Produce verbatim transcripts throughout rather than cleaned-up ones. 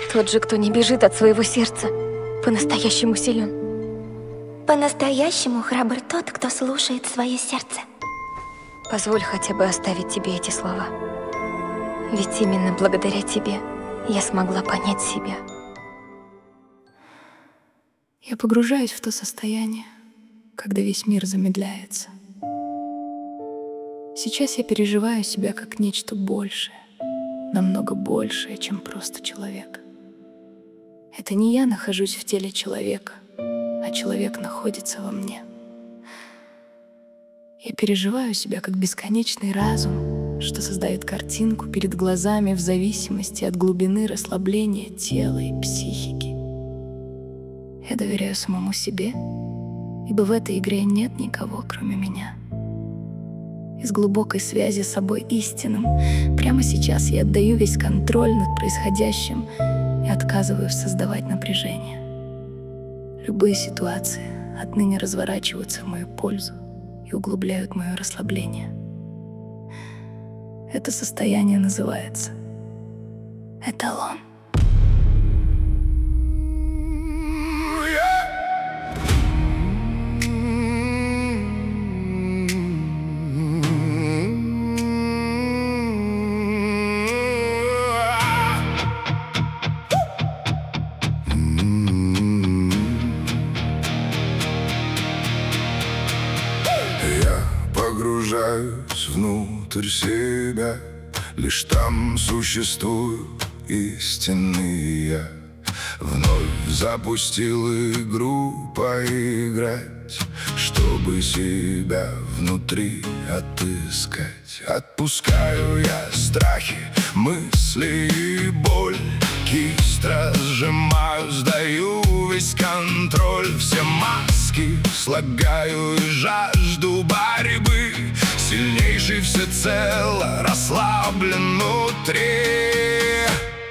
Тот же, кто не бежит от своего сердца, по-настоящему силен. По-настоящему храбр тот, кто слушает свое сердце. Позволь хотя бы оставить тебе эти слова. Ведь именно благодаря тебе я смогла понять себя. Я погружаюсь в то состояние, когда весь мир замедляется. Сейчас я переживаю себя как нечто большее, намного большее, чем просто человек. Это не я нахожусь в теле человека, а человек находится во мне. Я переживаю себя как бесконечный разум, что создает картинку перед глазами в зависимости от глубины расслабления тела и психики. Я доверяю самому себе, ибо в этой игре нет никого, кроме меня. Из глубокой связи с собой истинным прямо сейчас я отдаю весь контроль над происходящим и отказываюсь создавать напряжение. Любые ситуации отныне разворачиваются в мою пользу и углубляют мое расслабление. Это состояние называется эталон. Погружаюсь внутрь себя, лишь там существую истинный я. Вновь запустил игру поиграть, чтобы себя внутри отыскать. Отпускаю я страхи, мысли и боль, кисть разжимаю, сдаю весь контроль. Все маски слагаю и жажду борьбы, сильнейший всецело расслаблен внутри.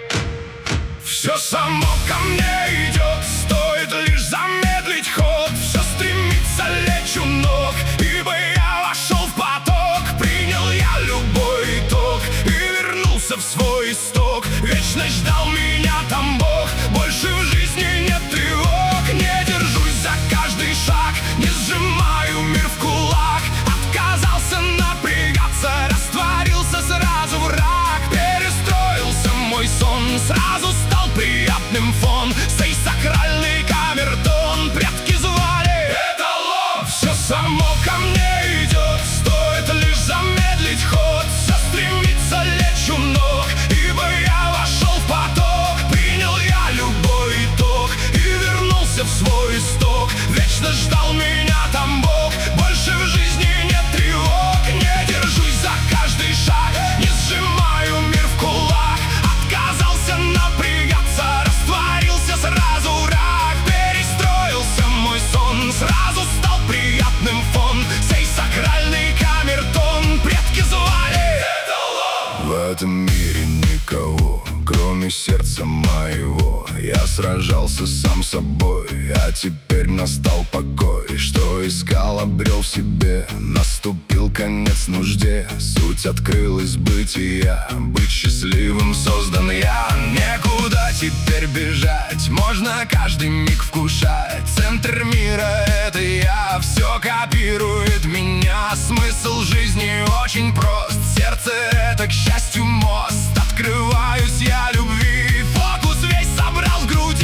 Все само ко мне идет, стоит лишь замедлить ход. Все стремится лечь у ног, ибо я вошел в поток. Принял я любой итог и вернулся в свой исток. Вечно ждал меня там Бог, больше в жизни нет тревог. Не держусь за каждый шаг, не сжимаю мир в кулак. Отказался напрягаться, растворился сразу враг. Перестроился мой сон, сразу стал приятным фон. Сей сакральный камертон предки звали эталон. Все само ко мне идет, стоит лишь замедлить ход. Все стремится лечь у ног, ибо я вошел в поток. Принял я любой итог и вернулся в свой исток. Вечно ждал меня там Бог, больше в жизни нет тревог. Не держусь за каждый шаг, не сжимаю мир в кулак. Отказался напрягаться, растворился сразу враг. Перестроился мой сон, сразу стал приятным фон. Сей сакральный камертон предки звали эталон. В этом мире никого, кроме сердца моего. Я сражался сам собой, а теперь настал покой. Что искал, обрел в себе, наступил конец нужде. Суть открылась бытия, быть счастливым создан я. Некуда теперь бежать, можно каждый миг вкушать. Центр мира — это я, все копирует меня. Смысл жизни очень прост, сердце — это, к счастью, мост. Открываюсь я любви, фокус весь собрал в груди.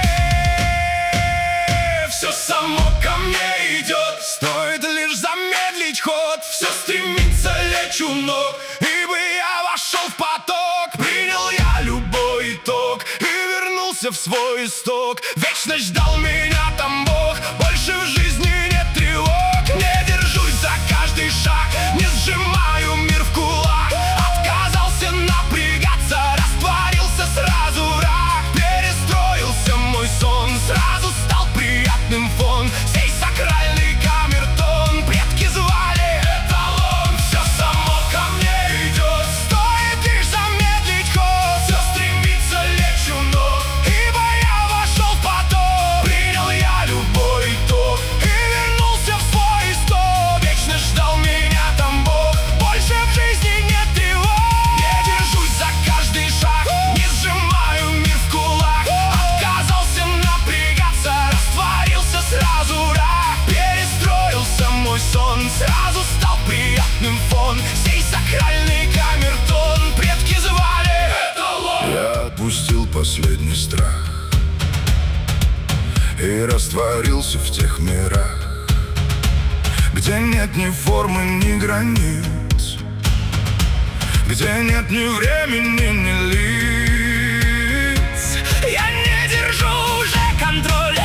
Все само ко мне идет, стоит лишь замедлить ход. Все стремится лечь у ног, ибо я вошел в поток. Принял я любой итог и вернулся в свой исток. Вечно ждал меня там Бог, больше в жизни нет тревог. Не держусь за каждый шаг, не сжимаю мир в кулак. Отказался напрягаться, растворился сразу враг. Перестроился мой сон, сразу стал приятным фон. Сей сакральный камертон предки звали эталон. Все само ко мне идет, стоит лишь замедлить ход. Все стремится лечь у ног, ибо я вошел в поток. Принял я любой итог отпустил последний страх и растворился в тех мирах, где нет ни формы, ни границ, где нет ни времени, ни лиц. Я не держу уже контроль,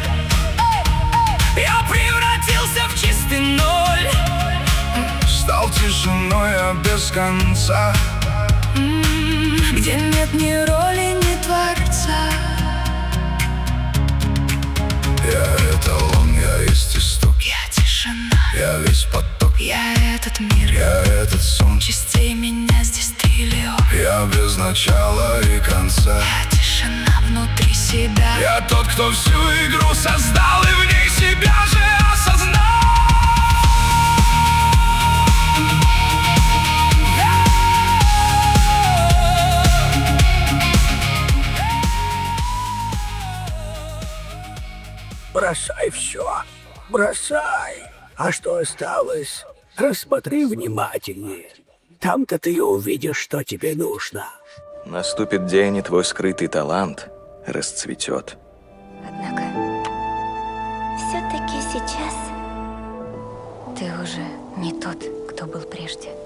я превратился в чистый ноль. Стал тишиной, а без конца, где нет ни роли, ни творца. я эталон, я есть исток, Я тишина, я весь поток, я этот мир, я этот сон, частей меня здесь триллион. я без начала и конца. Я тишина внутри себя, Я тот, кто всю игру создал и в ней себя же осознал. Бросай все, бросай. А что осталось, рассмотри внимательнее. Там-то ты и увидишь, что тебе нужно. Наступит день, и твой скрытый талант расцветет. Однако Все-таки сейчас ты уже не тот, кто был прежде.